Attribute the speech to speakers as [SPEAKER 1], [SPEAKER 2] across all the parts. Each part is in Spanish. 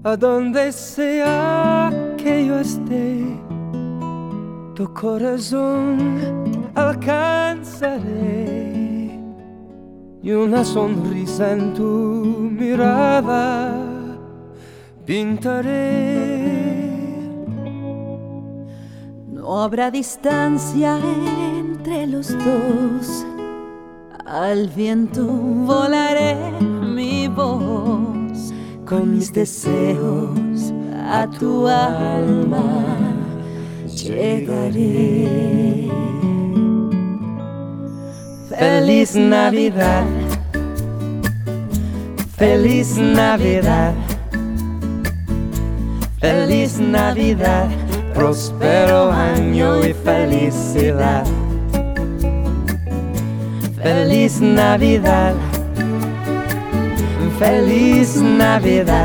[SPEAKER 1] A donde sea que yo esté, tu corazón alcanzaré, y una sonrisa en tu mirada pintaré.
[SPEAKER 2] No habrá distancia entre los dos, al viento volaré mi voz, con mis deseos a tu alma llegaré.
[SPEAKER 1] Feliz Navidad, feliz Navidad, feliz Navidad, próspero año y felicidad. Feliz Navidad, feliz Navidad,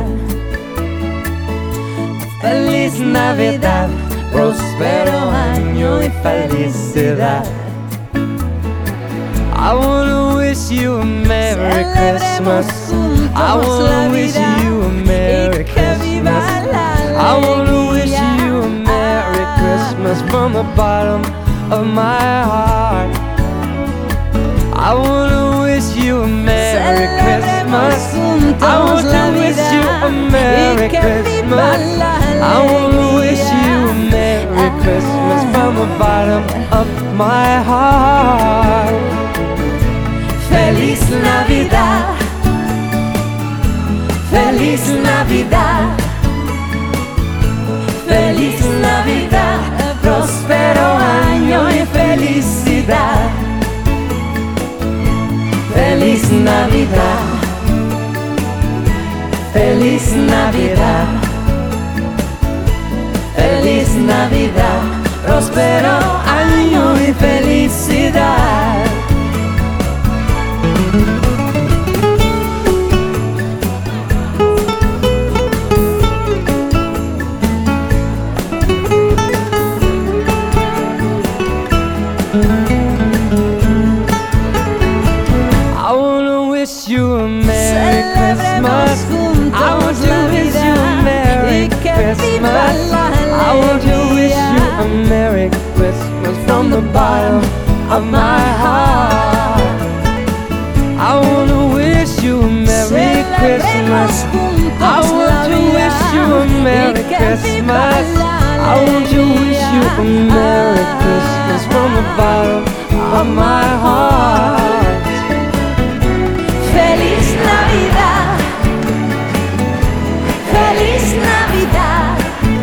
[SPEAKER 1] feliz Navidad, próspero año y felicidad. I wanna wish you a Merry Christmas. I wanna wish you a Merry Christmas. I wanna wish you a Merry Christmas from the bottom of my heart. I wanna wish you a Merry Christmas. I want to wish you a Merry Christmas. I wanna wish you a Merry Christmas from the bottom of my heart.
[SPEAKER 2] Feliz Navidad, feliz Navidad, feliz Navidad, próspero año y felicidad. Feliz Navidad, feliz Navidad, feliz Navidad, próspero año y felicidad.
[SPEAKER 1] I wanna wish you a Merry Christmas. I want to wish you a Merry Christmas. I want to wish you a Merry Christmas from the bottom of my heart. I wanna wish you a Merry Christmas. I want to wish you a Merry Christmas. I want to wish you a Merry Christmas from the bottom of my heart.
[SPEAKER 2] Feliz Navidad, feliz Navidad,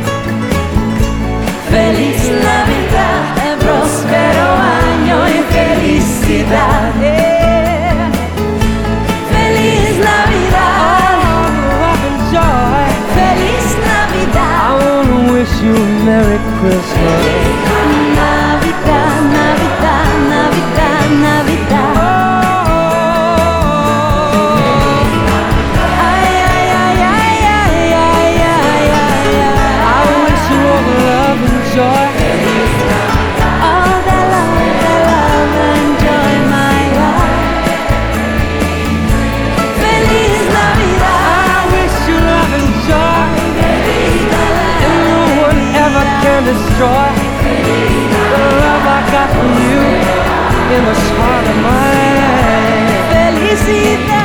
[SPEAKER 2] feliz Navidad, próspero año y felicidad. Feliz Navidad,
[SPEAKER 1] Love and joy.
[SPEAKER 2] feliz Navidad.
[SPEAKER 1] I wanna wish you a Merry Christmas.
[SPEAKER 2] Navidad, Navidad, Navidad, Navidad. Ay, ay, ay, ay, ay, ay, ay, ay,
[SPEAKER 1] I wish you all the love and joy.
[SPEAKER 2] all the love and joy in my life. Feliz Navidad,
[SPEAKER 1] I wish you love and joy, and no one ever can destroy the love I got from you in the heart of my life.
[SPEAKER 2] felicidad.